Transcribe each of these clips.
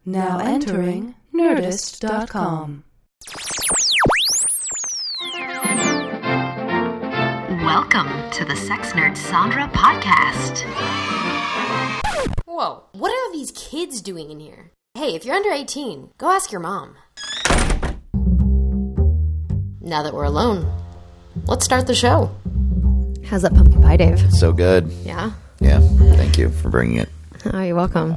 Now entering Nerdist.com. Welcome to the Sex Nerd Sandra podcast. Whoa, what are these kids doing in here? Hey, if you're under 18, go ask your mom. Now that we're alone, let's start the show. How's that pumpkin pie, Dave? So good. Yeah? Yeah. Thank you for bringing it. Oh, you're welcome.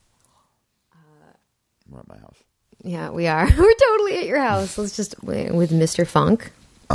We're at my house. Yeah, we are. We're totally at your house. Let's just, with Mr. Funk.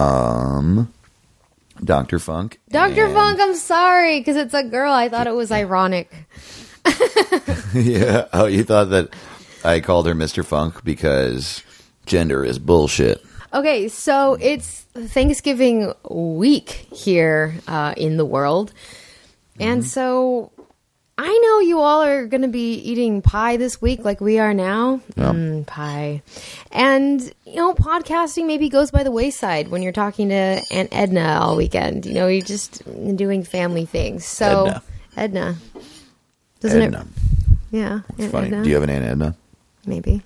Dr. Funk. Dr. Funk, I'm sorry, because it's a girl. I thought it was ironic. Yeah. Oh, you thought that I called her Mr. Funk because gender is bullshit. Okay, so it's Thanksgiving week here in the world. And so I know you all are going to be eating pie this week like we are now. Yep. Pie. And, you know, podcasting maybe goes by the wayside when you're talking to Aunt Edna all weekend. You know, you're just doing family things. So, Edna. Doesn't Edna. it? Yeah. Aunt Funny. Edna? Do you have an Aunt Edna? Maybe.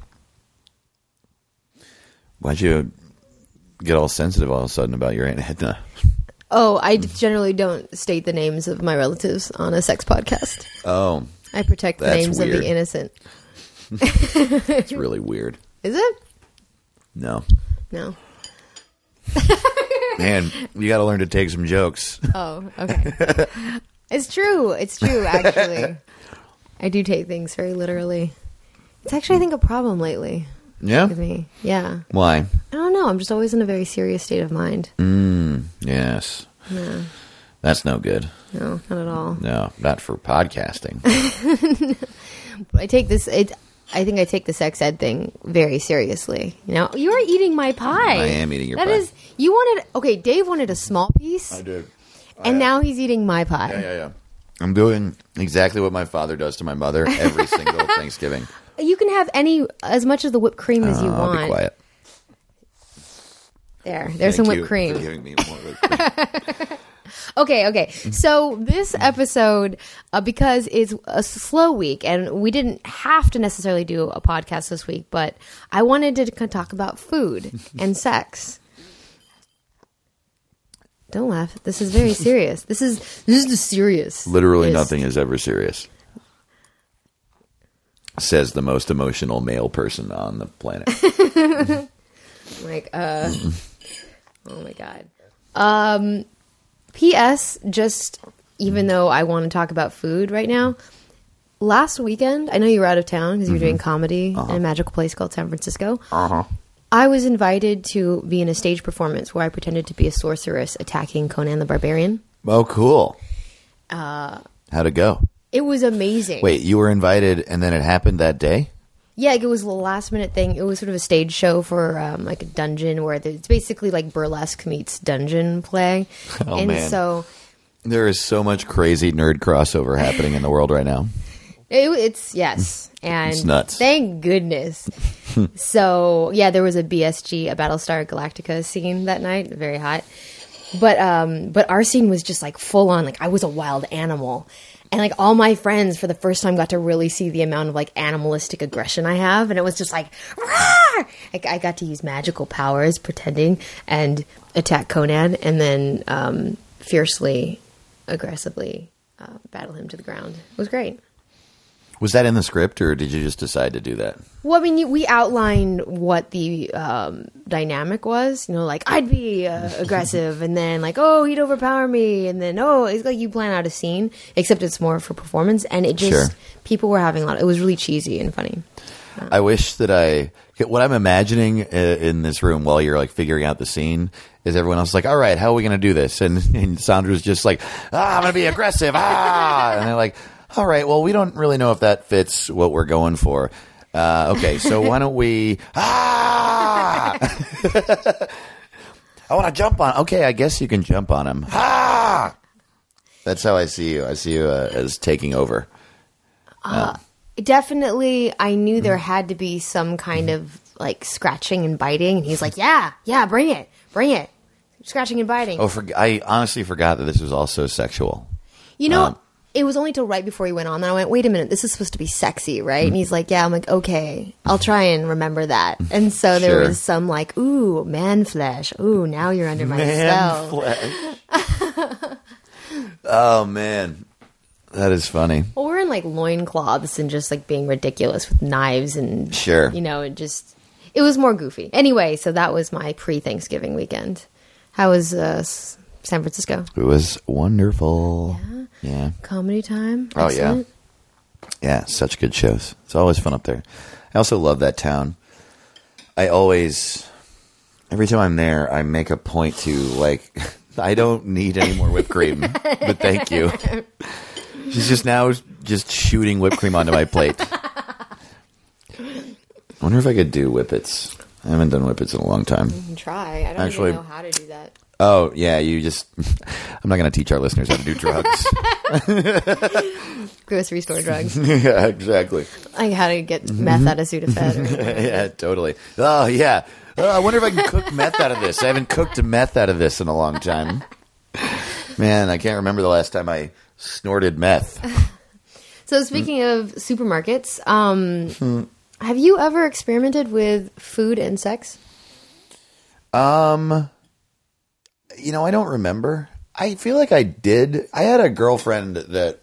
Why'd you get all sensitive all of a sudden about your Aunt Edna? Oh, I generally don't state the names of my relatives on a sex podcast. Oh. I protect the That's names weird. of the innocent. It's really weird. Is it? No. No. Man, you got to learn to take some jokes. Oh, okay. It's true, actually. I do take things very literally. It's actually, I think, a problem lately Yeah? with me. Yeah. Why? I don't know. I'm just always in a very serious state of mind. Yes. Yeah. That's no good. No, not at all. No, not for podcasting. I take this... I think I take the sex ed thing very seriously. You know, you're eating my pie. I am eating your pie. pie. That is, you wanted... Okay, Dave wanted a small piece. I did. And now he's eating my pie. Yeah. I'm doing exactly what my father does to my mother every single Thanksgiving. You can have as much of the whipped cream as you want. I'll be quiet. There's some whipped cream. For giving me more whipped cream. Okay. So this episode, because it's a slow week, and we didn't have to necessarily do a podcast this week, but I wanted to talk about food and sex. Don't laugh. This is very serious. This is the serious. Literally nothing is ever serious. Says the most emotional male person on the planet. Like, oh my God. P.S. Just, even though I want to talk about food right now, last weekend, I know you were out of town because you were doing comedy in a magical place called San Francisco. I was invited to be in a stage performance where I pretended to be a sorceress attacking Conan the Barbarian. Oh, cool. How'd it go? It was amazing. Wait, you were invited and then it happened that day? Yeah, it was a last minute thing. It was sort of a stage show for like a dungeon where it's basically like burlesque meets dungeon play. Oh, and man. So There is so much crazy nerd crossover happening in the world right now. it's and It's nuts. Thank goodness. So yeah, there was a BSG, a Battlestar Galactica scene that night, very hot. But our scene was just like full on, like I was a wild animal. And like all my friends for the first time got to really see the amount of like animalistic aggression I have. And it was just like, Rah! Like I got to use magical powers pretending and attack Conan and then fiercely, aggressively battle him to the ground. It was great. Was that in the script or did you just decide to do that? Well, I mean, we outlined what the dynamic was. You know, like I'd be aggressive, and then like, oh, he'd overpower me, and then it's like you plan out a scene, except it's more for performance, and it just people were having a lot. It was really cheesy and funny. I wish that what I'm imagining in this room while you're like figuring out the scene is everyone else like, all right, how are we going to do this? And Sandra's just like, I'm going to be aggressive. And they're like, all right, well, we don't really know if that fits what we're going for. Okay, so why don't we... I want to jump on... Okay, I guess you can jump on him. That's how I see you. I see you as taking over. Definitely, I knew there had to be some kind of like scratching and biting, and he's like, yeah, bring it. Scratching and biting. I honestly forgot that this was also sexual. You know, it was only till right before he went on that I went, wait a minute, this is supposed to be sexy, right? And he's like, yeah. I'm like, okay, I'll try and remember that. And so there Sure. was some like, ooh, man flesh. Ooh, now you're under my spell. flesh. Oh, man. That is funny. Well, we're in like loincloths and just like being ridiculous with knives and, Sure. you know, it was more goofy. Anyway, so that was my pre-Thanksgiving weekend. How was San Francisco? It was wonderful. Yeah. Comedy time? Oh, yeah. Excellent. Yeah, such good shows. It's always fun up there. I also love that town. Every time I'm there, I make a point to, like, I don't need any more whipped cream, but thank you. She's just shooting whipped cream onto my plate. I wonder if I could do whippets. I haven't done whippets in a long time. You can try. I don't Actually- even know how to do that. Oh, yeah, I'm not going to teach our listeners how to do drugs. Grocery store drugs. Yeah, exactly. Like how to get meth out of Sudafed. Or Yeah, totally. Oh, yeah. I wonder if I can cook meth out of this. I haven't cooked meth out of this in a long time. Man, I can't remember the last time I snorted meth. So speaking of supermarkets, have you ever experimented with food and sex? I don't remember. I feel like I did. I had a girlfriend that,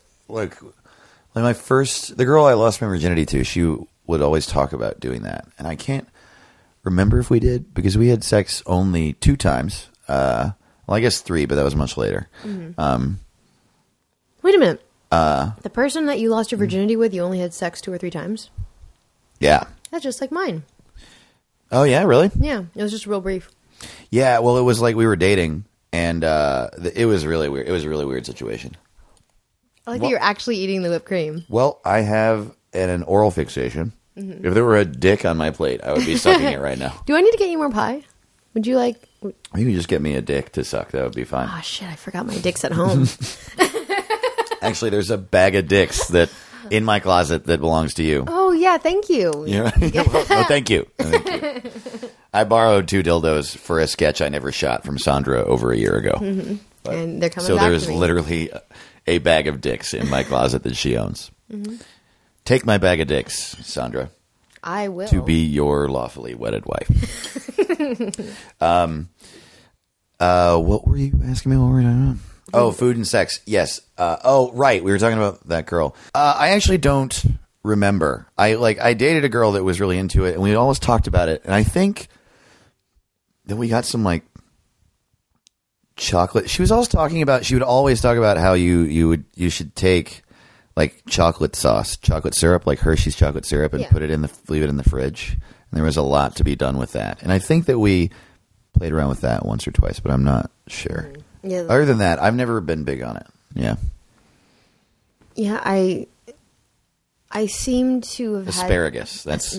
the girl I lost my virginity to, she would always talk about doing that. And I can't remember if we did, because we had sex only 2 times. Well, I guess 3, but that was much later. Mm-hmm. Wait a minute. The person that you lost your virginity with, you only had sex 2 or 3 times? Yeah. That's just like mine. Oh, yeah, really? Yeah, it was just real brief. Yeah, well, it was like we were dating, and it was really weird. It was a really weird situation. I like that you're actually eating the whipped cream. Well, I have an oral fixation. Mm-hmm. If there were a dick on my plate, I would be sucking it right now. Do I need to get you more pie? Would you like... You could just get me a dick to suck. That would be fine. Oh, shit, I forgot my dick's at home. Actually, there's a bag of dicks that in my closet that belongs to you. Oh, yeah, thank you. Yeah. Oh, thank you. Thank you. I borrowed 2 dildos for a sketch I never shot from Sandra over a year ago. Mm-hmm. And they're coming So back there's to me. literally a bag of dicks in my closet that she owns. Mm-hmm. Take my bag of dicks, Sandra, I will. to be your lawfully wedded wife. What were you asking me? What were we talking about? Oh, food and sex. Yes. Right. We were talking about that girl. I actually don't remember. I dated a girl that was really into it, and we always talked about it. And I think that we got some chocolate. She would always talk about how you should take like chocolate sauce, chocolate syrup, like Hershey's chocolate syrup, and Yeah. leave it in the fridge. And there was a lot to be done with that. And I think that we played around with that once or twice, but I'm not sure. Yeah, Other than that, I've never been big on it. Yeah. yeah, I seem to have Asparagus. That's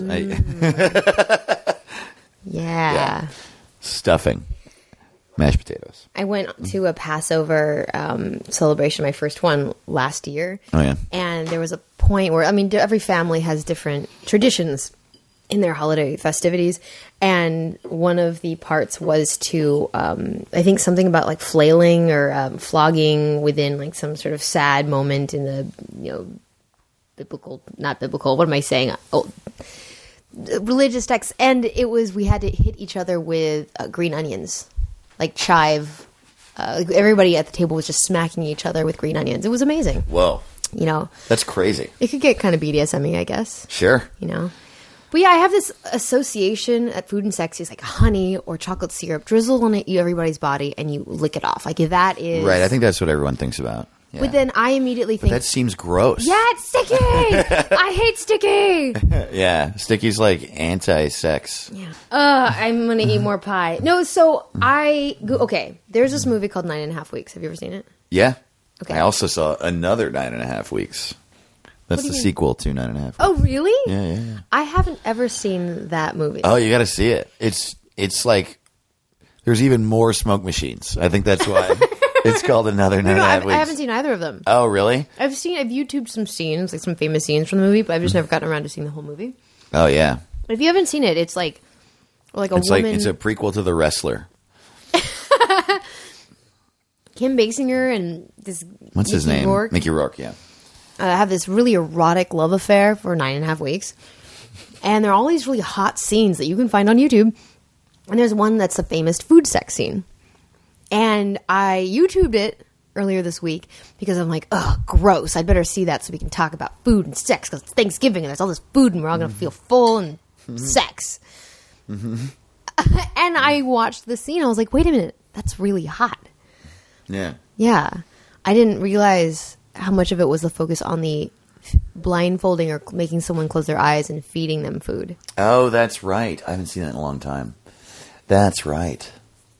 Yeah. stuffing. Mashed potatoes. I went to a Passover celebration, my first one last year. Oh, yeah. And there was a point where, every family has different traditions in their holiday festivities. And one of the parts was to, I think something about like flailing or flogging within like some sort of sad moment in the, not biblical, what am I saying? Religious texts. And we had to hit each other with green onions. Like chive. Everybody at the table was just smacking each other with green onions. It was amazing. Whoa. That's crazy. It could get kind of BDSM-y, I guess. Sure. But yeah, I have this association at food and sex is like honey or chocolate syrup drizzled on everybody's body and you lick it off. Like that is... Right. I think that's what everyone thinks about. Yeah. But then I immediately think... That seems gross. Yeah, it's sticky! I hate sticky! Yeah. Sticky's like anti-sex. Yeah. I'm going to eat more pie. No, so okay, there's this movie called 9.5 Weeks. Have you ever seen it? Yeah. Okay. I also saw another 9.5 Weeks. That's the sequel to 9.5 Weeks. Oh, really? Yeah. I haven't ever seen that movie. Oh, you got to see it. It's like there's even more smoke machines. I think that's why it's called another 9.5 Weeks. I haven't seen either of them. Oh, really? I've YouTubed some scenes, like some famous scenes from the movie, but I've just never gotten around to seeing the whole movie. Oh, yeah. But if you haven't seen it, it's like a It's woman. like it's a prequel to The Wrestler. Kim Basinger and this. What's his Mickey name? Rourke. Mickey Rourke. Yeah. have this really erotic love affair for 9.5 weeks. And there are all these really hot scenes that you can find on YouTube. And there's one that's a famous food sex scene. And I YouTubed it earlier this week because I'm like, ugh, gross. I'd better see that so we can talk about food and sex because it's Thanksgiving and there's all this food and we're all going to feel full and sex. And I watched the scene. I was like, wait a minute. That's really hot. Yeah. Yeah. I didn't realize how much of it was the focus on the blindfolding or making someone close their eyes and feeding them food. Oh, that's right. I haven't seen that in a long time. That's right.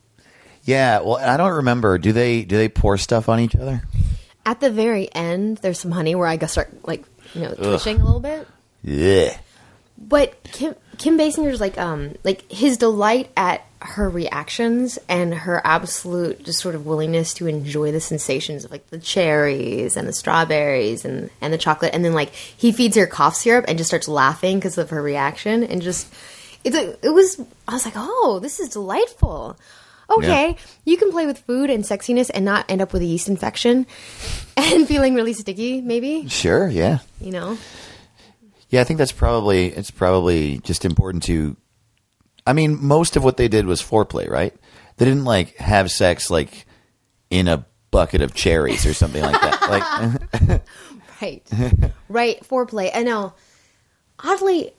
Yeah, well, I don't remember. Do they pour stuff on each other? At the very end, there's some honey where I start twitching a little bit. Yeah. But Kim Basinger's like his delight at her reactions and her absolute just sort of willingness to enjoy the sensations of like the cherries and the strawberries and the chocolate, and then like he feeds her cough syrup and just starts laughing because of her reaction, and just I was like, oh, this is delightful. Okay, yeah. You can play with food and sexiness and not end up with a yeast infection and feeling really sticky, maybe. Sure, yeah. You know? Yeah, I think it's probably just important to, I mean, most of what they did was foreplay, right? They didn't like have sex like in a bucket of cherries or something like that. Like, right, foreplay. I know. Oddly,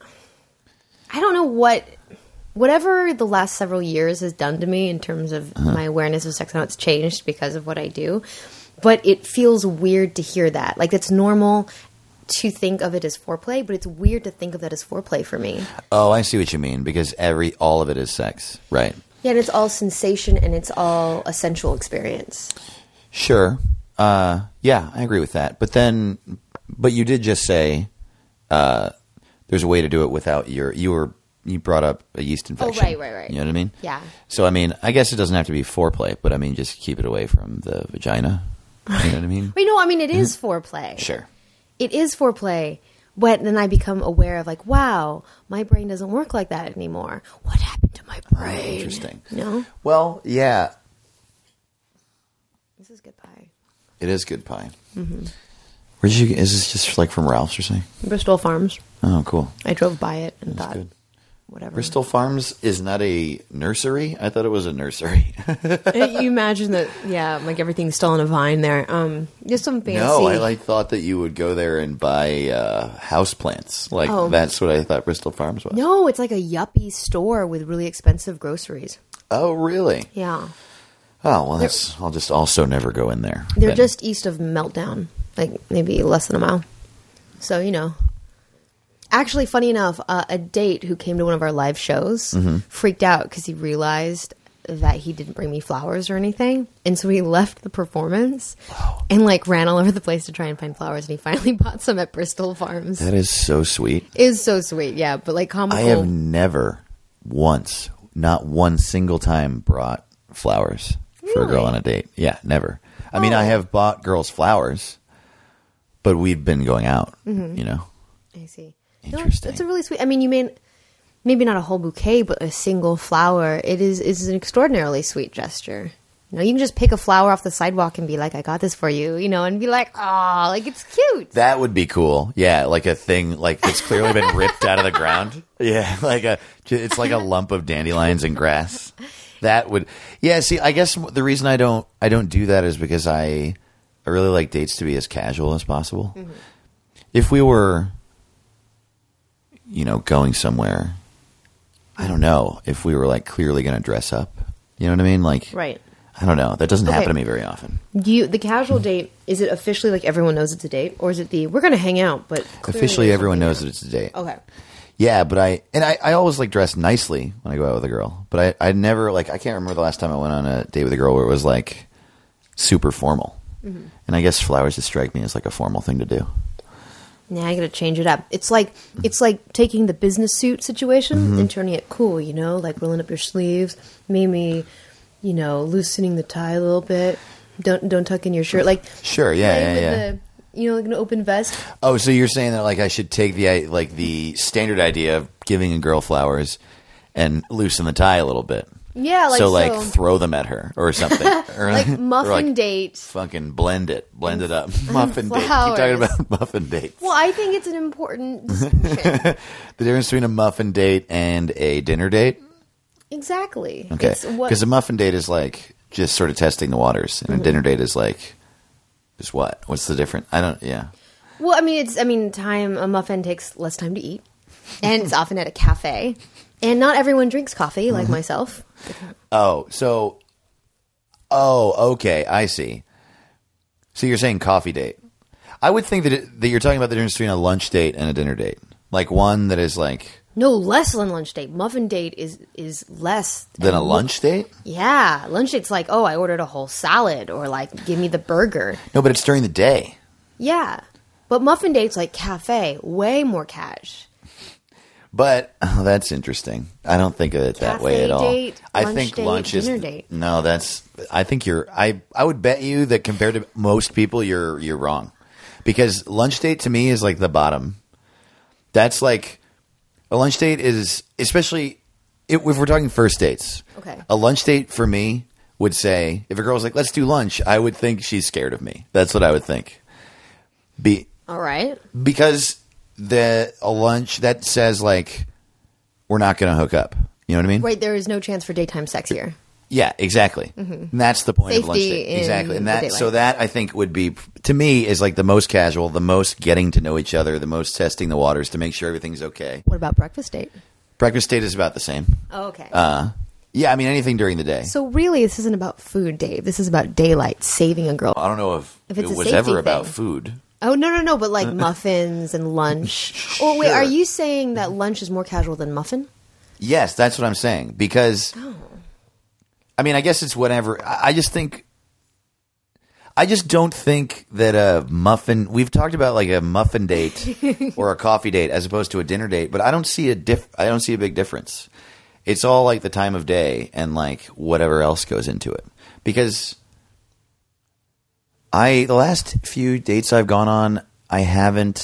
I don't know whatever the last several years has done to me in terms of my awareness of sex, how it's changed because of what I do. But it feels weird to hear that. Like, it's normal to think of it as foreplay, but it's weird to think of that as foreplay for me. Oh, I see what you mean, because all of it is sex, right? Yeah, and it's all sensation and it's all a sensual experience. Sure. Yeah, I agree with that. But you did just say there's a way to do it without you brought up a yeast infection. Oh, right. You know what I mean? Yeah. So, I mean, I guess it doesn't have to be foreplay, but I mean, just keep it away from the vagina. You know what I mean? Wait, no, I mean, it is foreplay. Sure. It is foreplay, but then I become aware of like, wow, my brain doesn't work like that anymore. What happened to my brain? Oh, interesting. You know? Well, yeah. This is good pie. It is good pie. Mm-hmm. Is this just like from Ralph's or something? Bristol Farms. Oh, cool. I drove by it and thought, good. Whatever. Bristol Farms is not a nursery? I thought it was a nursery. You imagine that, yeah, like everything's still on a vine there. Just some fancy. No, I thought that you would go there and buy house plants. That's what I thought Bristol Farms was. No, it's like a yuppie store with really expensive groceries. Oh, really? Yeah. Oh, well, I'll just also never go in there. They're just east of Meltdown, like maybe less than a mile. So, you know. Actually, funny enough, a date who came to one of our live shows freaked out because he realized that he didn't bring me flowers or anything. And so he left the performance and like ran all over the place to try and find flowers. And he finally bought some at Bristol Farms. That is so sweet. It is so sweet, yeah. But like comical. I have never once, not one single time, brought flowers for a girl on a date. Yeah, never. I mean, I have bought girls flowers, but we've been going out, you know. I see. Interesting. No, it's a really sweet. I mean, you mean maybe not a whole bouquet, but a single flower. It is an extraordinarily sweet gesture. You know, you can just pick a flower off the sidewalk and be like, "I got this for you," you know, and be like, "Oh, like it's cute." That would be cool. Yeah, like a thing, like it's clearly been ripped out of the ground. Yeah, it's like a lump of dandelions and grass. That would, yeah. See, I guess the reason I don't do that is because I really like dates to be as casual as possible. Mm-hmm. If we were, you know, going somewhere, I don't know if we were like clearly going to dress up. You know what I mean? Like, right. I don't know. That doesn't happen to me very often. The casual date, is it officially like everyone knows it's a date, or is it we're going to hang out? But officially, everyone knows that it's a date. Okay. Yeah, but I always like dress nicely when I go out with a girl. But I never like, I can't remember the last time I went on a date with a girl where it was like super formal. Mm-hmm. And I guess flowers just strike me as like a formal thing to do. Yeah, I got to change it up. It's like taking the business suit situation and turning it cool, you know, like rolling up your sleeves, maybe, you know, loosening the tie a little bit. Don't tuck in your shirt, like sure, yeah. You know, like an open vest. Oh, so you're saying that like I should take the standard idea of giving a girl flowers and loosen the tie a little bit. Yeah, like so throw them at her or something. Or like muffin date. Fucking blend it up. Muffin date. Keep flowers. talking about muffin dates. Well, I think it's an important distinction. The difference between a muffin date and a dinner date. Exactly. Okay, It's what- because a muffin date is like just sort of testing the waters, and a dinner date is like just what? What's the difference? I don't. Yeah. Well, I mean, time a muffin takes less time to eat, and it's often at a cafe, and not everyone drinks coffee like myself. Okay, I see. So you're saying coffee date. I would think that you're talking about the difference between a lunch date and a dinner date. Like one that is like... No, less than lunch date. Muffin date is less Than a lunch date? Yeah, lunch date's like, oh, I ordered a whole salad, or like, give me the burger. No, but it's during the day. Yeah, but muffin date's like cafe, way more cash. But that's interesting. I don't think of it that way at all. Date, I lunch think date, lunch is dinner date. No, that's. I think you're. I would bet you that compared to most people, you're wrong, because lunch date to me is like the bottom. That's like a lunch date is, especially if we're talking first dates. Okay. A lunch date for me would say, if a girl's like, "Let's do lunch," I would think she's scared of me. That's what I would think. All right. Because a lunch that says like we're not going to hook up. You know what I mean? Right, there is no chance for daytime sex here. Yeah, exactly. And that's the point of lunch Safety date. Exactly. And in the that so daylight. that I think would be, to me, is like the most casual, the most getting to know each other, the most testing the waters to make sure everything's okay. What about breakfast date? Breakfast date is about the same. Oh, okay. Yeah, I mean anything during the day. So really, this isn't about food, Dave. This is about daylight, saving a girl. I don't know if If it it's a was safety ever about thing. food. Oh, no, but like muffins and lunch. Oh, wait, Sure. are you saying that lunch is more casual than muffin? Yes, that's what I'm saying. Because, I mean, I guess it's whatever. I just don't think that a muffin. We've talked about like a muffin date or a coffee date as opposed to a dinner date, but I don't see I don't see a big difference. It's all like the time of day and like whatever else goes into it. Because the last few dates I've gone on, I haven't.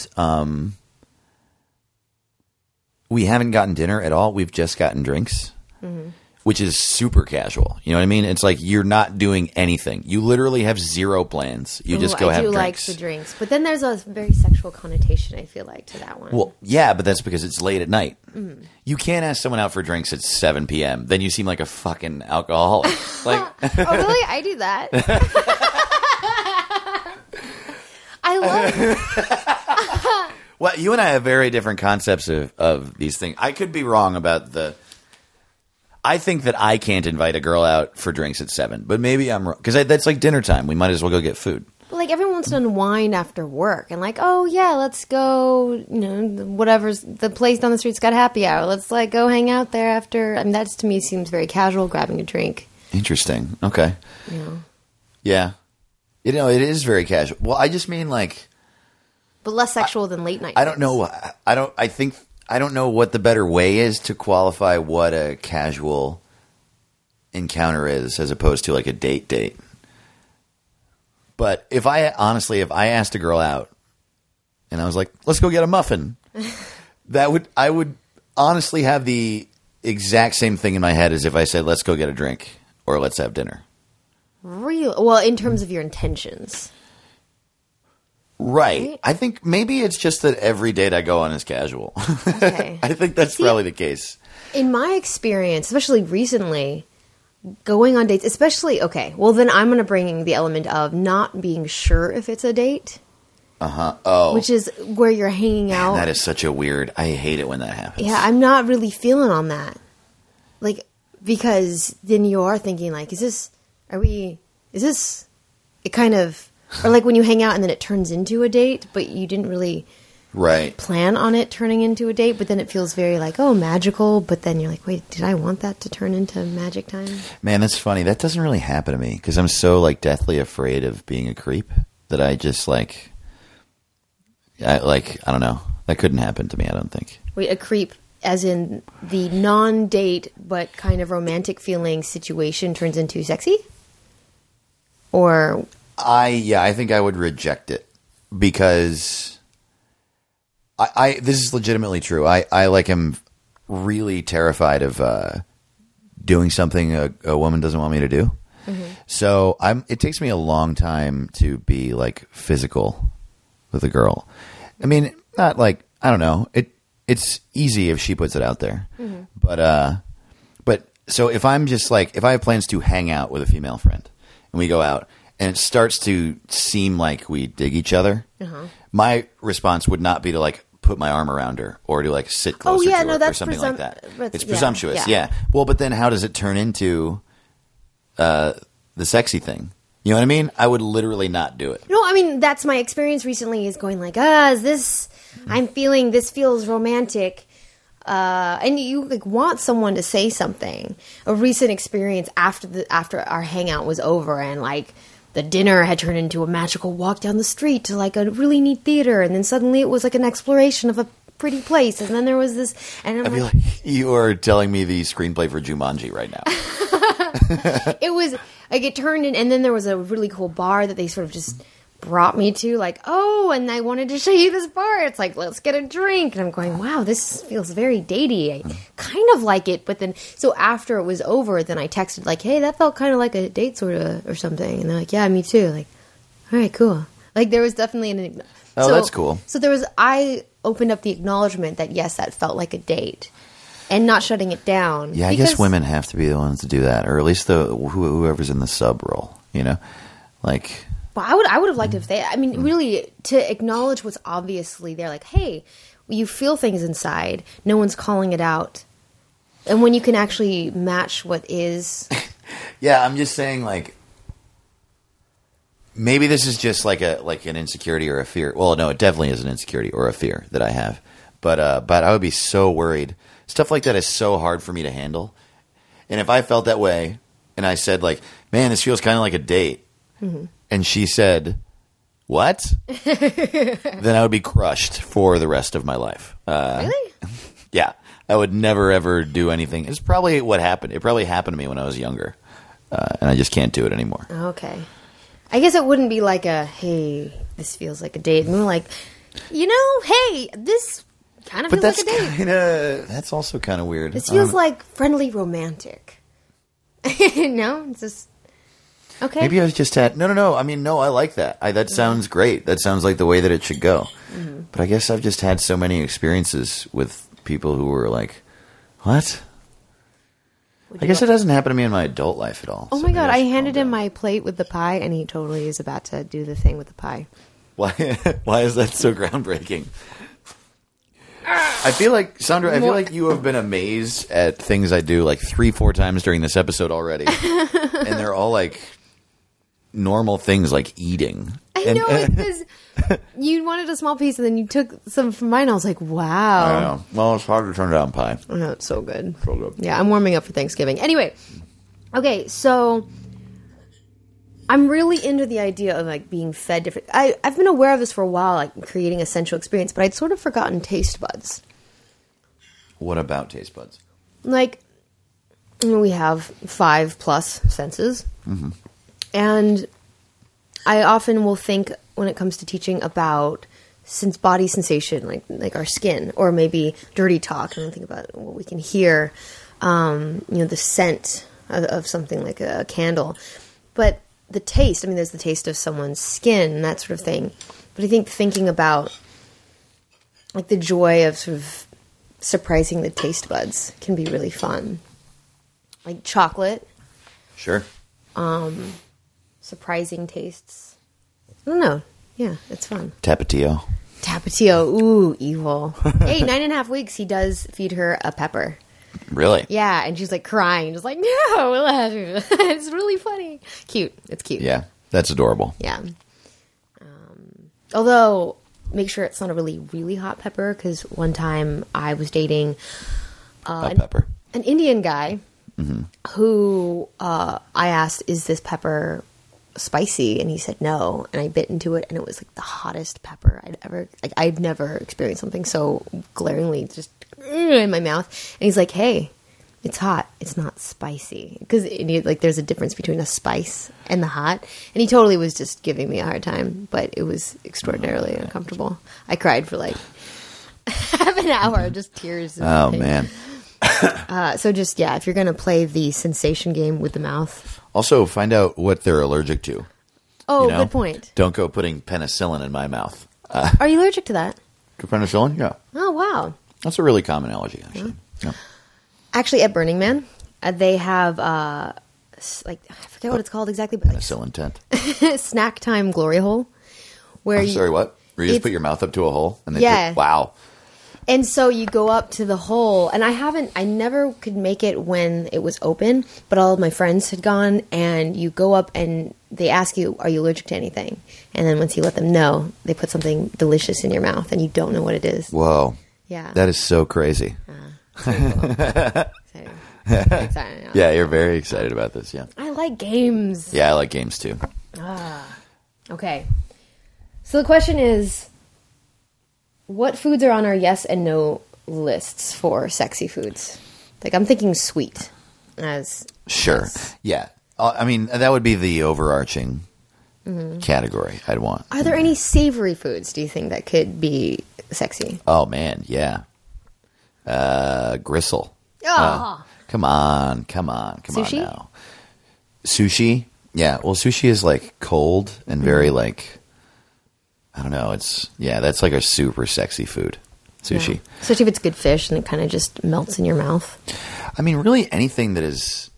We haven't gotten dinner at all. We've just gotten drinks. Which is super casual. You know what I mean? It's like you're not doing anything. You literally have zero plans. You just go I have do drinks. like the drinks. But then there's a very sexual connotation, I feel like, to that one. Well, yeah, but that's because it's late at night. You can't ask someone out for drinks at 7 p.m. Then you seem like a fucking alcoholic. Like, oh, really? I do that. I love well, you and I have very different concepts of these things. I could be wrong about I think that I can't invite a girl out for drinks at 7, but maybe I'm wrong. Because that's like dinner time. We might as well go get food. like everyone wants to unwind after work and like, oh yeah, let's go, you know, whatever's the place down the street's got happy hour. Let's like go hang out there after. I mean, that to me seems very casual, grabbing a drink. Interesting. Okay. You know, Yeah. You know, it is very casual. Well, I just mean like, but less sexual than late night. I don't know. I don't know what the better way is to qualify what a casual encounter is as opposed to like a date. But if I asked a girl out and I was like, let's go get a muffin, I would honestly have the exact same thing in my head as if I said, let's go get a drink or let's have dinner. Well, in terms of your intentions. Right. I think maybe it's just that every date I go on is casual. Okay. I think that's probably the case. In my experience, especially recently, going on dates, especially, okay, well, then I'm going to bring the element of not being sure if it's a date. Oh. Which is where you're hanging out. That is such a weird, I hate it when that happens. Yeah, I'm not really feeling on that. Like, because then you are thinking, like, is this it kind of, or like when you hang out and then it turns into a date, but you didn't really Right. plan on it turning into a date, but then it feels very like, oh, magical, but then you're like, wait, did I want that to turn into magic time? Man, that's funny. That doesn't really happen to me because I'm so like deathly afraid of being a creep that I just I don't know. That couldn't happen to me, I don't think. Wait, a creep as in the non-date but kind of romantic feeling situation turns into sexy? Or I think I would reject it because I this is legitimately true. I am really terrified of doing something a woman doesn't want me to do. So it takes me a long time to be like physical with a girl. I mean, not like, I don't know. It's easy if she puts it out there. But so if I'm just like, if I have plans to hang out with a female friend and we go out and it starts to seem like we dig each other, my response would not be to like put my arm around her or to like sit closer to her or something like that. It's presumptuous. Yeah. Well, but then how does it turn into the sexy thing? You know what I mean? I would literally not do it. No, I mean, that's my experience recently, is going like, is this, I'm feeling this feels romantic. And you like want someone to say something. A recent experience after our hangout was over and like the dinner had turned into a magical walk down the street to like a really neat theater. And then suddenly it was like an exploration of a pretty place. And then there was this, and I feel like you are telling me the screenplay for Jumanji right now. It was like it turned in, and then there was a really cool bar that they sort of just brought me to, like, and I wanted to show you this bar. It's like, let's get a drink. And I'm going, wow, this feels very datey. I kind of like it. But then, so after it was over, then I texted like, hey, that felt kind of like a date sort of or something. And they're like, yeah, me too. Like, all right, cool. Like there was definitely that's cool. So I opened up the acknowledgement that yes, that felt like a date. And not shutting it down. Yeah, I guess women have to be the ones to do that, or at least whoever's in the sub role. You know, like. Well, I would have liked if they. I mean, really, to acknowledge what's obviously there. Like, hey, you feel things inside. No one's calling it out, and when you can actually match what is. Yeah, I'm just saying, like, maybe this is just like an insecurity or a fear. Well, no, it definitely is an insecurity or a fear that I have. But I would be so worried. Stuff like that is so hard for me to handle. And if I felt that way and I said like, man, this feels kind of like a date. And she said, what? Then I would be crushed for the rest of my life. Really? Yeah. I would never, ever do anything. It's probably what happened. It probably happened to me when I was younger. And I just can't do it anymore. Okay. I guess it wouldn't be like hey, this feels like a date. More like, hey, this kind of feels like a date. That's also kind of weird. This feels like friendly romantic. No? It's just... Okay. Maybe I was just no. I mean, no, I like that. That sounds great. That sounds like the way that it should go. But I guess I've just had so many experiences with people who were like, what? I guess it doesn't happen to me in my adult life at all. Oh my God, I handed him my plate with the pie, and he totally is about to do the thing with the pie. Why is that so groundbreaking? I feel like, Sandra, you have been amazed at things I do like 3-4 times during this episode already. And they're all like normal things like eating. I know, because you wanted a small piece and then you took some from mine. I was like, wow. I know. Well, it's hard to turn down pie. I know, it's so good. So good. Yeah, I'm warming up for Thanksgiving. Anyway, okay, so I'm really into the idea of like being fed different. I've been aware of this for a while, like creating a sensual experience, but I'd sort of forgotten taste buds. What about taste buds? Like, we have 5+ senses. And I often will think when it comes to teaching about body sensation, like our skin, or maybe dirty talk, and I think about what we can hear, the scent of something like a candle. But the taste, I mean, there's the taste of someone's skin and that sort of thing. But I think thinking about like the joy of sort of surprising the taste buds can be really fun. Like chocolate. Sure. Surprising tastes. I don't know. Yeah, it's fun. Tapatio. Ooh, evil. Hey, 9.5 weeks, he does feed her a pepper. Really? Yeah, and she's like crying. Just like, no, we'll have you. It's really funny. Cute. It's cute. Yeah, that's adorable. Yeah. Although, make sure it's not a really, really hot pepper, because one time I was dating an Indian guy who I asked, is this pepper spicy? And he said no, and I bit into it, and it was like the hottest pepper I'd never experienced something so glaringly just in my mouth. And he's like, hey, it's hot, it's not spicy, because like there's a difference between a spice and the hot. And he totally was just giving me a hard time, but it was extraordinarily uncomfortable. I cried for like half an hour, just tears. Oh man. So just, if you're going to play the sensation game with the mouth. Also, find out what they're allergic to. Oh, You know? good point. Don't go putting penicillin in my mouth. Are you allergic to that? To penicillin? Yeah. Oh, wow. That's a really common allergy, actually. Yeah. Actually, at Burning Man, they have, I forget what it's called exactly, but Penicillin tent. snack time glory hole. Where I'm sorry, what? Where you just it's- put your mouth up to a hole? And then Yeah. wow. And so you go up to the hole, and I never could make it when it was open, but all of my friends had gone, and you go up and they ask you, are you allergic to anything? And then once you let them know, they put something delicious in your mouth, and you don't know what it is. Whoa. Yeah. That is so crazy. Exciting. Yeah, you're very excited about this, yeah. I like games. Yeah, I like games too. Okay. So the question is, what foods are on our yes and no lists for sexy foods? Like, I'm thinking sweet as Sure. yes. Yeah. I mean, that would be the overarching category I'd want. Are there any savory foods, do you think, that could be sexy? Oh, man, yeah. Gristle. Oh. Come on Sushi? now. Sushi? Yeah, well, sushi is like cold and very like, I don't know, that's like a super sexy food. Sushi. Yeah. Especially if it's good fish and it kind of just melts in your mouth. I mean, really anything that is...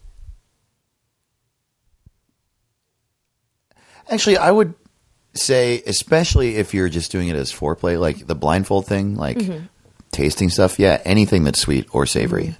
Actually, I would say, especially if you're just doing it as foreplay, like the blindfold thing, like tasting stuff, yeah, anything that's sweet or savory.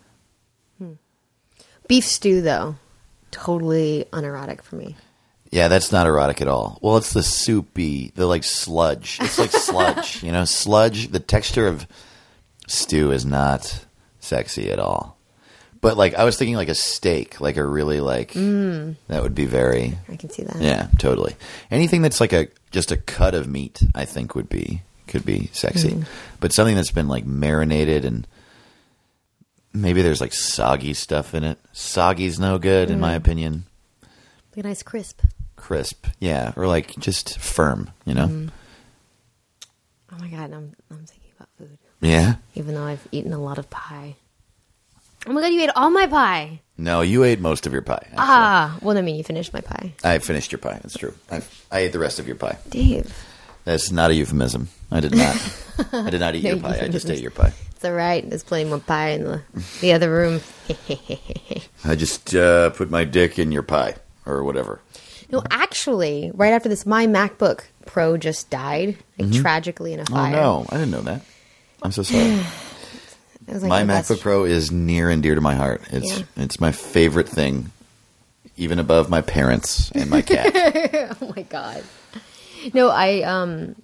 Beef stew, though, totally unerotic for me. Yeah, that's not erotic at all. Well, it's the soupy, the like sludge. It's like sludge, sludge. The texture of stew is not sexy at all. But like, I was thinking like a steak, like a really like, that would be very, I can see that. yeah, totally. Anything that's like just a cut of meat, I think could be sexy. But something that's been like marinated and maybe there's like soggy stuff in it. Soggy's no good in my opinion. Like a nice crisp. Crisp, yeah, or like just firm, Oh my God, I'm thinking about food. Yeah. Even though I've eaten a lot of pie. Oh my God, you ate all my pie. No, you ate most of your pie. Actually. Well, I mean, you finished my pie. I finished your pie. That's true. I ate the rest of your pie. Dave. That's not a euphemism. I did not. I did not eat your No pie. I just euphemisms. ate your pie. It's all right. There's plenty more pie in the other room. I just put my dick in your pie or whatever. No, actually, right after this, my MacBook Pro just died, like, tragically in a Oh fire. no, I didn't know that. I'm so sorry. I was like, My oh, that's- MacBook Pro is near and dear to my heart. It's my favorite thing, even above my parents and my cat. Oh my God. No, I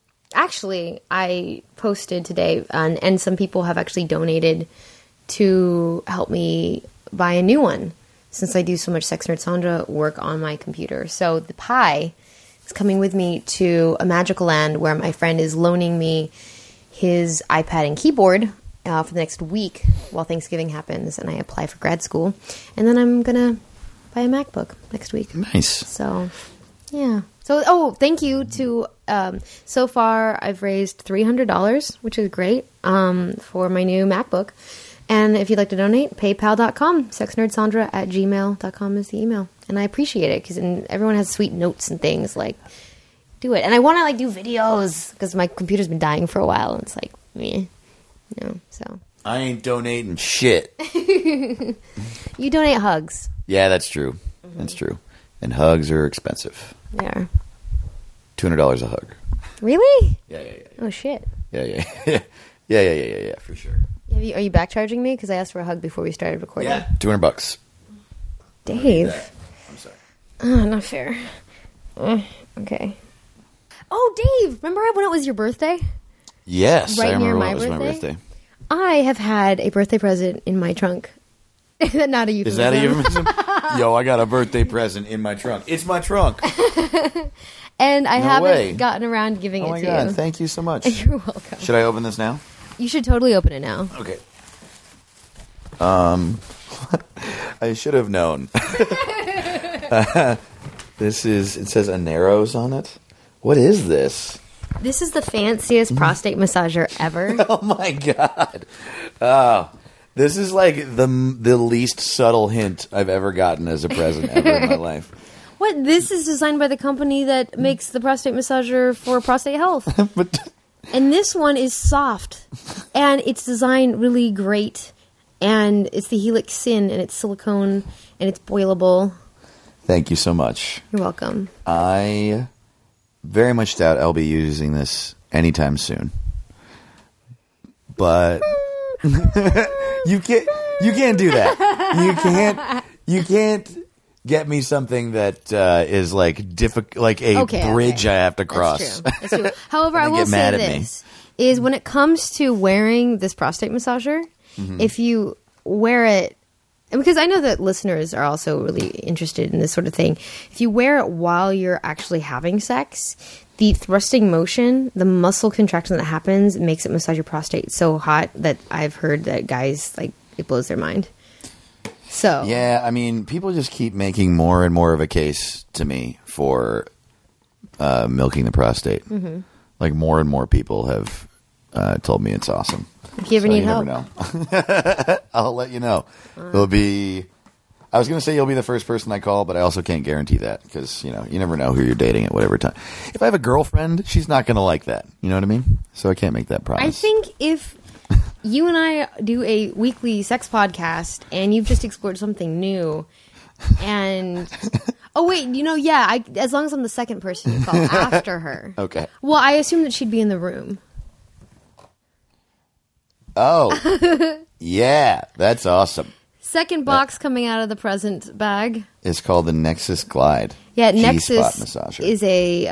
posted today, and some people have actually donated to help me buy a new one, since I do so much Sex Nerd Sandra work on my computer. So the Pi is coming with me to a magical land where my friend is loaning me his iPad and keyboard for the next week while Thanksgiving happens, and I apply for grad school. And then I'm going to buy a MacBook next week. Nice. So, yeah. So, thank you to, so far I've raised $300, which is great, for my new MacBook. And if you'd like to donate, paypal.com, sexnerdsandra@gmail.com is the email. And I appreciate it, because everyone has sweet notes and things, like, do it. And I want to, like, do videos, because my computer's been dying for a while, and it's like, meh, so. I ain't donating shit. You donate hugs. Yeah, that's true. That's true. And hugs are expensive. They are. $200 a hug. Really? Yeah. Oh, shit. Yeah, for sure. Are you backcharging me? Because I asked for a hug before we started recording. Yeah, $200. Dave. I'm sorry. Oh, not fair. Okay. Oh, Dave, remember when it was your birthday? Yes, Right I near remember my when it was my birthday? birthday. I have had a birthday present in my trunk. Is that not a euphemism? Is that a euphemism? Yo, I got a birthday present in my trunk. It's my trunk. And I No haven't way. gotten around giving Oh it my to god, you. thank you so much. You're welcome. Should I open this now? You should totally open it now. Okay. I should have known. It says Aneros on it. What is this? This is the fanciest prostate massager ever. Oh my god. Oh, This is like the least subtle hint I've ever gotten as a present ever in my life. What? This is designed by the company that makes the prostate massager for prostate health. And this one is soft. And it's designed really great. And it's the Helix Syn, and it's silicone, and it's boilable. Thank you so much. You're welcome. I very much doubt I'll be using this anytime soon. But you can't do that. You can't get me something that is like like a bridge I have to cross. That's true. However, I will say this is when it comes to wearing this prostate massager, if you wear it, and because I know that listeners are also really interested in this sort of thing, if you wear it while you're actually having sex, the thrusting motion, the muscle contraction that happens, makes it massage your prostate so hot that I've heard that guys, like, it blows their mind. So yeah, I mean, people just keep making more and more of a case to me for milking the prostate. Like, more and more people have told me it's awesome. If you ever need help, never know. I'll let you know. It'll be. I was going to say you'll be the first person I call, but I also can't guarantee that because you never know who you're dating at whatever time. If I have a girlfriend, she's not going to like that. You know what I mean? So I can't make that promise. I think if you and I do a weekly sex podcast and you've just explored something new, and oh wait, as long as I'm the second person you call after her. Okay. Well, I assume that she'd be in the room. Oh, yeah, that's awesome. Second box coming out of the present bag. It's called the Nexus Glide. Yeah, G-spot Nexus massager. is a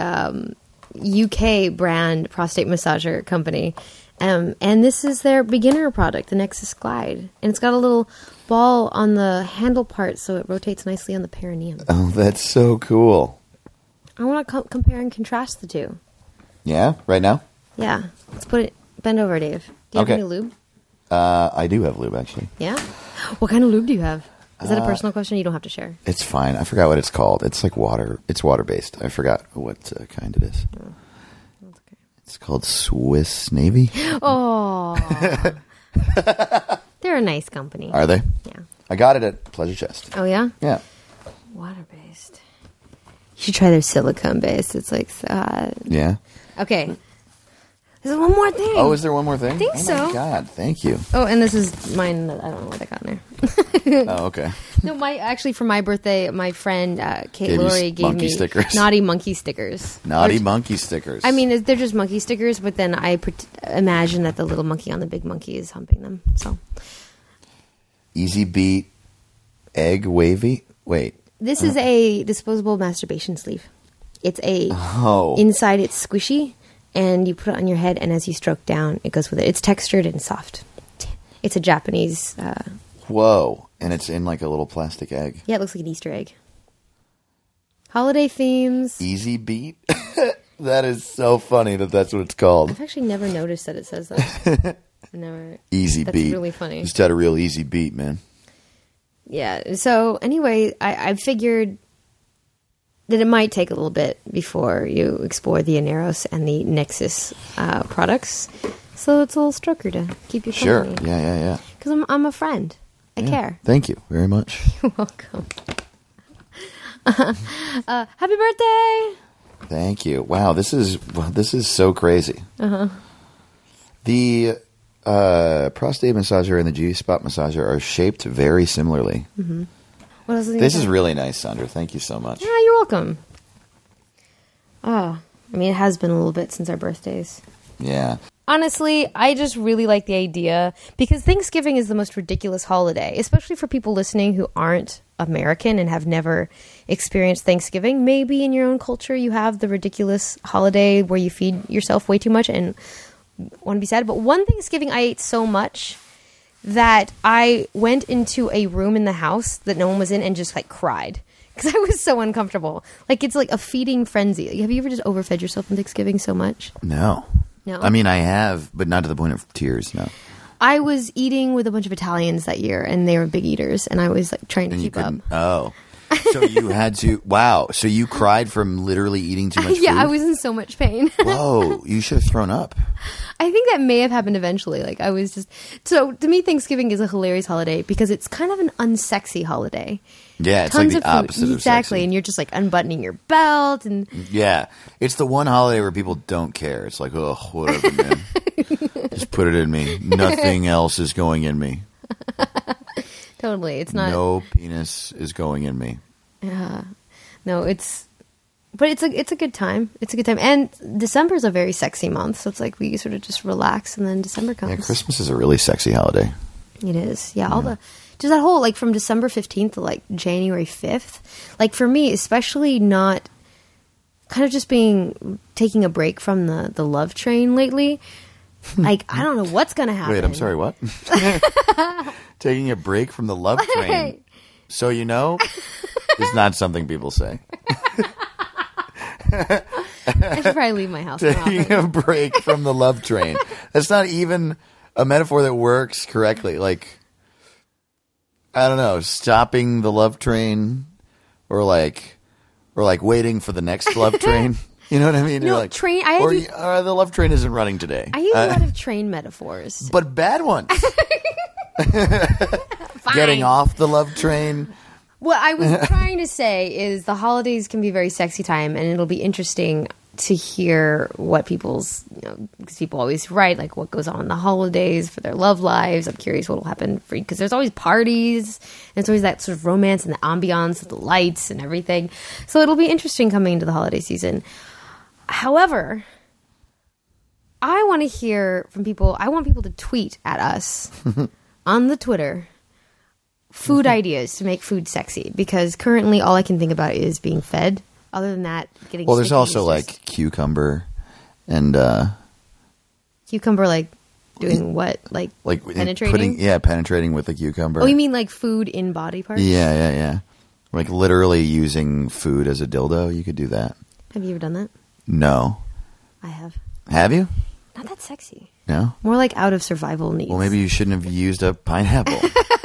UK brand prostate massager company. And this is their beginner product, the Nexus Glide. And it's got a little ball on the handle part so it rotates nicely on the perineum. Oh, that's so cool. I want to compare and contrast the two. Yeah, right now? Yeah. Let's bend over, Dave. Do you have any lube? I do have lube, actually. Yeah? What kind of lube do you have? Is that a personal question? You don't have to share. It's fine. I forgot what it's called. It's like water. It's water-based. I forgot what kind it is. Oh, that's okay. It's called Swiss Navy. Oh. They're a nice company. Are they? Yeah. I got it at Pleasure Chest. Oh, yeah? Yeah. Water-based. You should try their silicone-based. It's like so hot. Yeah. Okay. There's one more thing. Oh, is there one more thing? I think so. Oh, my God. Thank you. Oh, and this is mine. That I don't know what I got in there. Oh, okay. No, actually, for my birthday, my friend Kate Gave you Laurie gave monkey me stickers. naughty monkey stickers. Naughty monkey stickers. I mean, they're just monkey stickers, but then I imagine that the little monkey on the big monkey is humping them. So, Easy Beat Egg Wavy. Wait. this is a disposable masturbation sleeve. It's inside it's squishy, and you put it on your head, and as you stroke down, it goes with it. It's textured and soft. It's a Japanese. Whoa. And it's in like a little plastic egg. Yeah, it looks like an Easter egg. Holiday themes. Easy Beat? That is so funny that's what it's called. I've actually never noticed that it says that. Easy That's beat. really funny. Just had a real easy beat, man. Yeah. So anyway, I figured that it might take a little bit before you explore the Aneros and the Nexus products. So it's a little stroker to keep you Sure. company. Yeah. Because I'm a friend. I care. Thank you very much. You're welcome. Happy birthday! Thank you. Wow, this is so crazy. The prostate massager and the G-spot massager are shaped very similarly. Mm-hmm. What else This is really nice, Sandra. Thank you so much. Yeah, you're welcome. Oh, I mean, it has been a little bit since our birthdays. Yeah. Honestly, I just really like the idea because Thanksgiving is the most ridiculous holiday, especially for people listening who aren't American and have never experienced Thanksgiving. Maybe in your own culture you have the ridiculous holiday where you feed yourself way too much and want to be sad. But one Thanksgiving I ate so much that I went into a room in the house that no one was in and just like cried because I was so uncomfortable. Like it's like a feeding frenzy. Have you ever just overfed yourself on Thanksgiving so much? No. No. I mean, I have, but not to the point of tears, no. I was eating with a bunch of Italians that year, and they were big eaters, and I was like trying to keep up. Oh. So you had to. Wow. So you cried from literally eating too much food. Yeah, I was in so much pain. Whoa! You should have thrown up. I think that may have happened eventually. Like I was just so to me, Thanksgiving is a hilarious holiday because it's kind of an unsexy holiday. Yeah, it's Tons like the of food. opposite of Exactly, sexy. and you're just like unbuttoning your belt and Yeah, it's the one holiday where people don't care. It's like, oh, whatever, man. Just put it in me. Nothing else is going in me. totally. It's not. No penis is going in me. No, but it's a good time. It's a good time, and December is a very sexy month. So it's like we sort of just relax, and then December comes. Yeah, Christmas is a really sexy holiday. It is, yeah. All the just that whole like from December 15th to like January 5th. Like for me, especially not kind of just taking a break from the love train lately. Like I don't know what's gonna happen. Wait, I'm sorry, what? Taking a break from the love train. So you know, it's not something people say. I should probably leave my house. more Taking often. a break from the love train. That's not even a metaphor that works correctly. Like, I don't know, stopping the love train, or like waiting for the next love train. You know what I mean? No, You're like, train- the love train isn't running today. I use a lot of train metaphors. But bad ones. Getting off the love train. What I was trying to say is the holidays can be a very sexy time, and it'll be interesting to hear what because people always write like what goes on in the holidays for their love lives. I'm curious what will happen for you because there's always parties, and it's always that sort of romance and the ambiance of the lights and everything. So it'll be interesting coming into the holiday season. However, I want to hear from people. I want people to tweet at us on the Twitter food ideas to make food sexy because currently all I can think about is being fed. Other than that, getting Well, there's sticky also is like just- cucumber and cucumber, like doing what, like penetrating. penetrating with the cucumber. Oh, you mean like food in body parts? Yeah. Like literally using food as a dildo. You could do that. Have you ever done that? No. I have. Have you? Not that sexy. No. More like out of survival needs. Well, maybe you shouldn't have used a pineapple.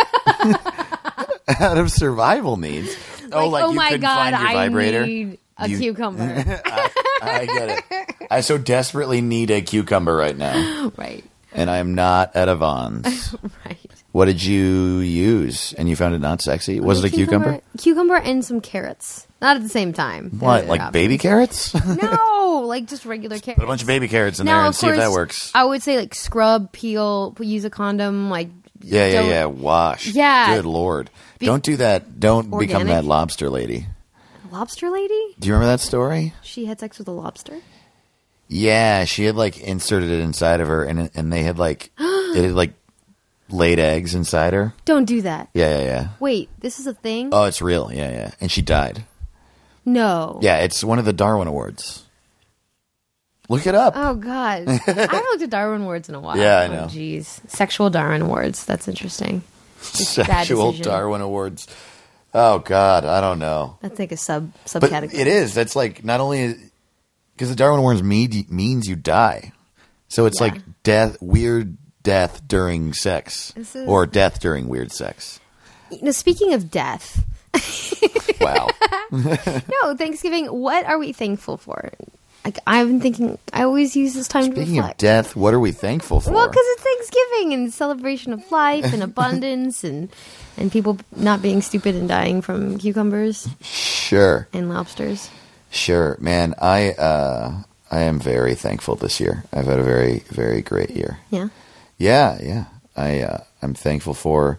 Out of survival needs. oh you my couldn't god, find your vibrator. I need a You- cucumber. I get it. I so desperately need a cucumber right now, Right. and I am not at Avon's. Right. What did you use? And you found it not sexy? Was it a cucumber? Cucumber and some carrots. Not at the same time. What, They're like options. baby carrots? No, like just regular carrots. Put a bunch of baby carrots in Now, there and of see if that course, works. I would say like scrub, peel, use a condom, like Yeah. Wash. Yeah. Good Lord. Don't do that. Don't become Organic? that lobster lady. Lobster lady? Do you remember that story? She had sex with a lobster? Yeah, she had like inserted it inside of her, and they had like it had like laid eggs inside her. Don't do that. Yeah. Wait, this is a thing? Oh, it's real. Yeah. And she died. No. Yeah, it's one of the Darwin Awards. Look it up. Oh, God. I haven't looked at Darwin Awards in a while. Yeah, I know. Oh, jeez. Sexual Darwin Awards. That's interesting. Sexual decision. Darwin Awards. Oh God, I don't know. That's like a But subcategory. it is. That's like not only because the Darwin Awards means you die, so it's like weird death during sex, or death during weird sex. Speaking of death, Wow. no, Thanksgiving, what are we thankful for? Like, I've been thinking, I always use this time to Speaking reflect. of death, what are we thankful for? Well, because it's Thanksgiving and celebration of life and abundance and people not being stupid and dying from cucumbers Sure, and lobsters. man. I am very thankful this year. I've had a very, very great year. Yeah. Yeah. I'm thankful for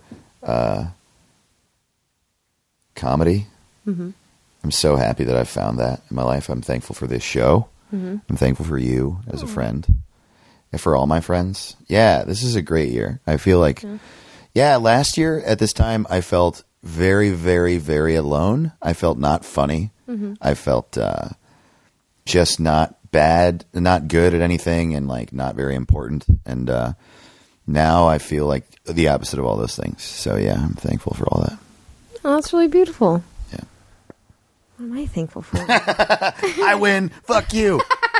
comedy. Mm-hmm. I'm so happy that I've found that in my life. I'm thankful for this show. Mm-hmm. I'm thankful for you as a friend and for all my friends. Yeah, this is a great year. I feel like, last year at this time, I felt very, very, very alone. I felt not funny. Mm-hmm. I felt just not bad, not good at anything, and like not very important. And now I feel like the opposite of all those things. So yeah, I'm thankful for all that. Oh, that's really beautiful. Yeah. What am I thankful for? I win. Fuck you.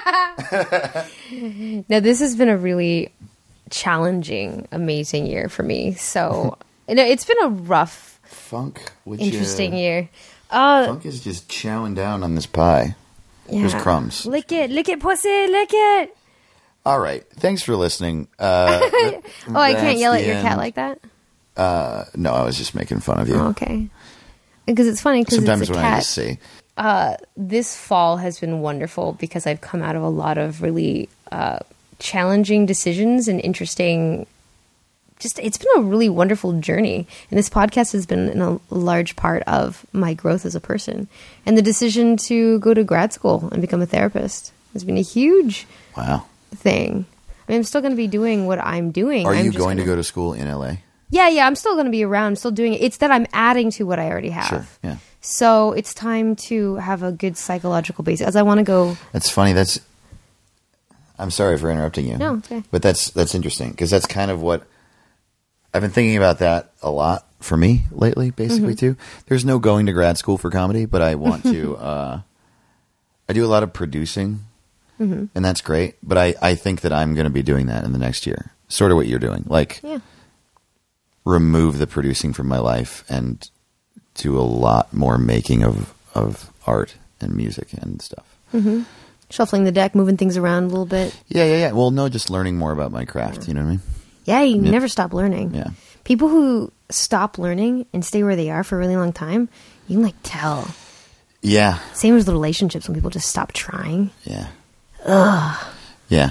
Now, this has been a really challenging, amazing year for me. So, it's been a rough, Funk. Would interesting you... year. Funk is just chowing down on this pie. There's crumbs. Lick it, pussy, lick it. All right. Thanks for listening. I can't yell at your cat like that? No, I was just making fun of you. Oh, okay. Because it's funny because Sometimes it's a when cat. I just say, This fall has been wonderful because I've come out of a lot of really challenging decisions and interesting. It's been a really wonderful journey. And this podcast has been a large part of my growth as a person. And the decision to go to grad school and become a therapist has been a huge wow. thing. I mean, I'm still going to be doing what I'm doing. Are you going to go to school in LA? Yeah, I'm still going to be around. I'm still doing it. It's that I'm adding to what I already have. Sure, yeah. So it's time to have a good psychological basis. As I want to go. That's funny. I'm sorry for interrupting you. No, okay. But that's interesting because that's kind of what I've been thinking about that a lot for me lately, basically, too. There's no going to grad school for comedy, but I want to. I do a lot of producing, and that's great. But I think that I'm going to be doing that in the next year. Sort of what you're doing. Like, remove the producing from my life and do a lot more making of art and music and stuff. Mm-hmm. Shuffling the deck, moving things around a little bit. Yeah. Well, no, just learning more about my craft. You know what I mean? Yeah, you never stop learning. Yeah. People who stop learning and stay where they are for a really long time, you can like tell. Yeah. Same as the relationships when people just stop trying. Yeah. Ugh. Yeah.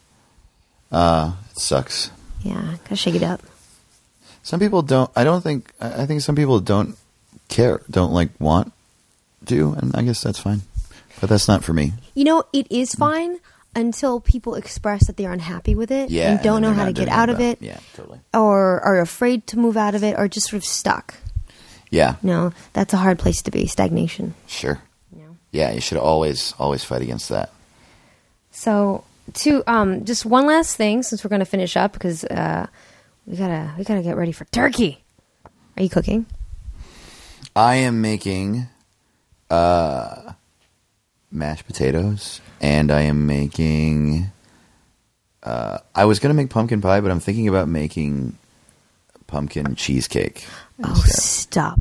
It sucks. Yeah, gotta shake it up. Some people don't. I think some people don't care. Don't like want to, and I guess that's fine. But that's not for me. You know, it is fine until people express that they're unhappy with it and don't know how to get out of it. Yeah, totally. Or are afraid to move out of it or just sort of stuck. Yeah. No, that's a hard place to be, stagnation. Sure. Yeah, you should always fight against that. So, just one last thing since we're going to finish up because we gotta get ready for turkey. Are you cooking? I am making mashed potatoes, and I am making. I was gonna make pumpkin pie, but I'm thinking about making pumpkin cheesecake. Oh, stop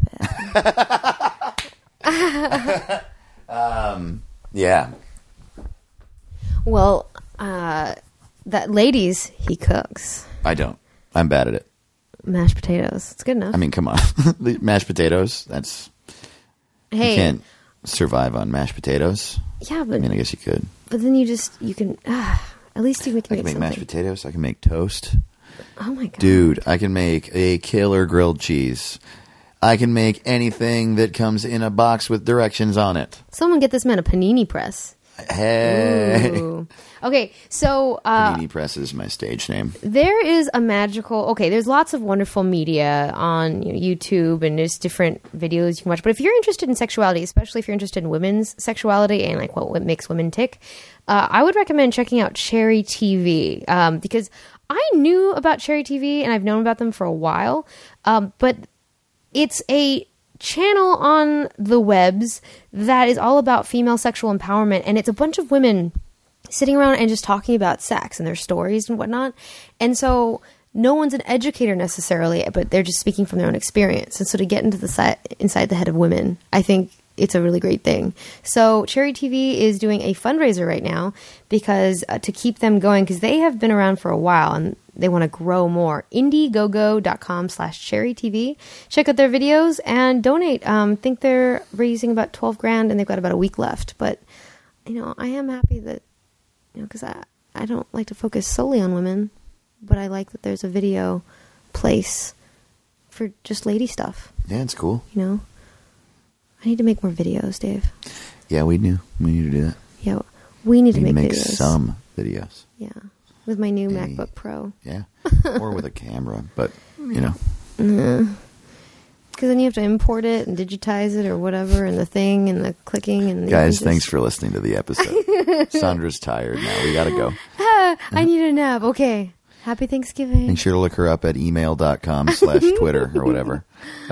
it! Yeah. Well, that ladies, he cooks I don't. I'm bad at it. mashed potatoes. It's good enough. I mean, come on, the mashed potatoes. That's you can't survive on mashed potatoes. Yeah, but I mean, I guess you could. But then you can. At least you can I can make something. mashed potatoes. I can make toast. Oh my god, Dude, I can make a killer grilled cheese. I can make anything that comes in a box with directions on it. Someone get this man a panini press. Hey. Ooh. Okay, so Panini Press is my stage name. there is a magical. Okay, there's lots of wonderful media on YouTube, and there's different videos you can watch. But if you're interested in sexuality, especially if you're interested in women's sexuality and like what makes women tick, I would recommend checking out Cherry TV because I knew about Cherry TV and I've known about them for a while, but it's a channel on the webs that is all about female sexual empowerment, and it's a bunch of women sitting around and just talking about sex and their stories and whatnot. And so no one's an educator necessarily, but they're just speaking from their own experience. And so to get into inside the head of women, I think it's a really great thing. So Cherry TV is doing a fundraiser right now because to keep them going, because they have been around for a while and they want to grow more. Indiegogo.com/cherrytv. Check out their videos and donate. I think they're raising about $12,000 and they've got about a week left. But, I am happy that, because I don't like to focus solely on women, but I like that there's a video place for just lady stuff. Yeah, it's cool. I need to make more videos, Dave. Yeah, we need to do that. Yeah, we need to We make make videos. some videos. Yeah, with my new MacBook Pro. Yeah. Or with a camera, but, Because then you have to import it and digitize it or whatever, and the thing and the clicking and the guys, thanks for listening to the episode. Sandra's tired now. We got to go. I need a nap. Okay. Happy Thanksgiving. Make sure to look her up at email.com/Twitter or whatever.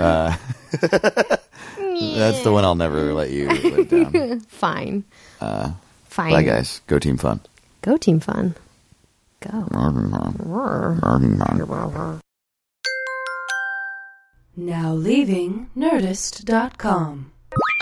That's the one I'll never let you live down. Fine. Fine. Bye, guys. Go Team Fun. Go Team Fun. Go. Now leaving Nerdist.com.